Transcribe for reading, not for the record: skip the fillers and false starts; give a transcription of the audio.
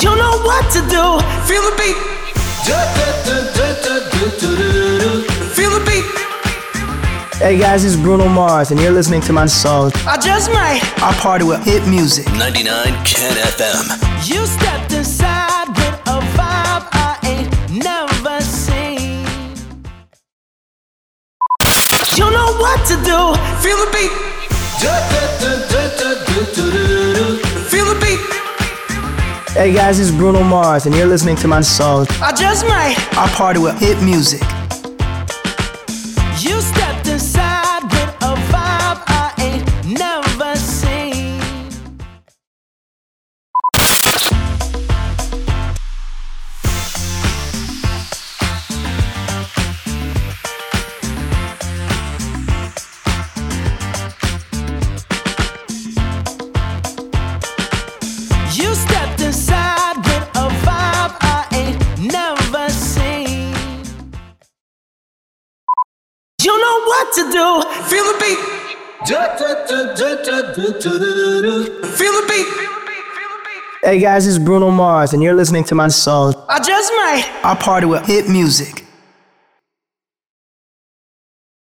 You know what to do. Feel the beat. Feel the beat. Hey guys, it's Bruno Mars, and you're listening to my song. I just might. I party with hit music. 99 Ken FM. You stepped inside with a vibe I ain't never seen. You know what to do. Feel the beat. Feel the beat. Hey guys, it's Bruno Mars, and you're listening to my song. I just might. I party with hit music. You stepped inside with a vibe I ain't never seen. You stepped inside with a vibe I ain't never seen. You know what to do. Feel the beat. Feel the beat. Hey guys, it's Bruno Mars, and you're listening to my song. I just might. I party with hit music.